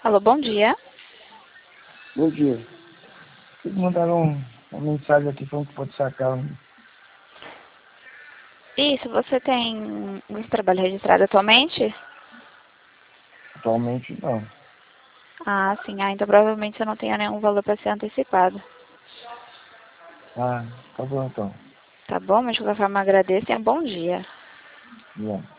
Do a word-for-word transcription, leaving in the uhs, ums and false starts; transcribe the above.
Alô, bom dia. Bom dia. Vocês mandaram um- uma mensagem aqui falando que pode sacar. um- Isso, você tem esse trabalho registrado atualmente? Atualmente não. Ah, sim. Ah, então provavelmente você não tenha nenhum valor para ser antecipado. Ah, tá bom então. Tá bom? Mas de qualquer forma agradeço e um bom dia. Yeah.